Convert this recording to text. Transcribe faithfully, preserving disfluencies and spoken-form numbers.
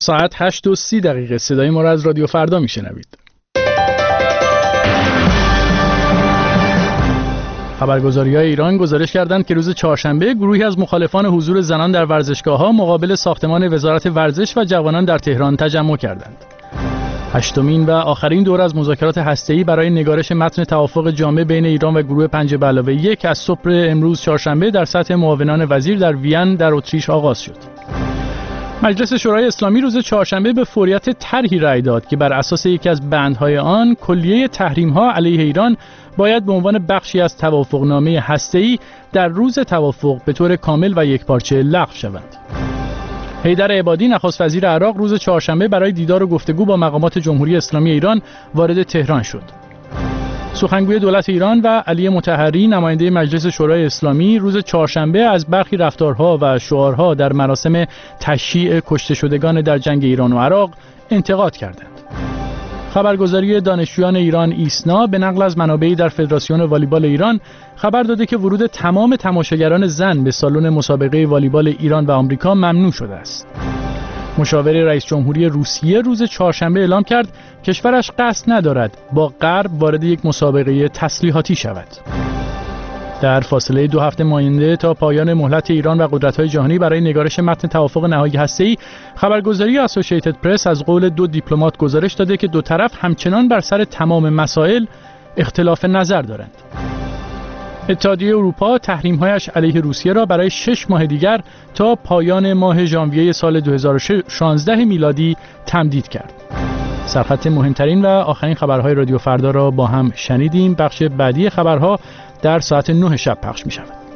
ساعت هشت و سی دقیقه صدای ما را از رادیو فردا میشنوید. خبرگزاری‌های ایران گزارش کردند که روز چهارشنبه گروهی از مخالفان حضور زنان در ورزشگاه‌ها مقابل ساختمان وزارت ورزش و جوانان در تهران تجمع کردند. هشتمین و آخرین دور از مذاکرات هسته‌ای برای نگارش متن توافق جامع بین ایران و گروه پنج به علاوه یک از صبح امروز چهارشنبه در سطح معاونان وزیر در وین در اتریش آغاز شد. مجلس شورای اسلامی روز چهارشنبه به فوریت طرحی رأی داد که بر اساس یکی از بندهای آن کلیه تحریم‌ها علیه ایران باید به عنوان بخشی از توافقنامه هسته‌ای در روز توافق به طور کامل و یکپارچه لغو شوند. حیدر عبادی نخست وزیر عراق روز چهارشنبه برای دیدار و گفتگو با مقامات جمهوری اسلامی ایران وارد تهران شد. سخنگوی دولت ایران و علی مطهری نماینده مجلس شورای اسلامی روز چهارشنبه از برخی رفتارها و شعارها در مراسم تشییع کشته شدگان در جنگ ایران و عراق انتقاد کردند. خبرگزاری دانشجویان ایران ایسنا به نقل از منابعی در فدراسیون والیبال ایران خبر داده که ورود تمام تماشاگران زن به سالن مسابقه والیبال ایران و آمریکا ممنوع شده است. مشاور رئیس جمهوری روسیه روز چهارشنبه اعلام کرد کشورش قصد ندارد با غرب وارد یک مسابقه تسلیحاتی شود. در فاصله دو هفته مانده تا پایان مهلت ایران و قدرت‌های جهانی برای نگارش متن توافق نهایی هسته‌ای، خبرگزاری اسوسییتد پرس از قول دو دیپلمات گزارش داده که دو طرف همچنان بر سر تمام مسائل اختلاف نظر دارند. اتحادیه اروپا تحریم‌هایش علیه روسیه را برای شش ماه دیگر تا پایان ماه ژانویه سال دو هزار و شانزده میلادی تمدید کرد. سرخط مهمترین و آخرین خبرهای رادیو فردا را با هم شنیدیم. بخش بعدی خبرها در ساعت نه شب پخش می شود.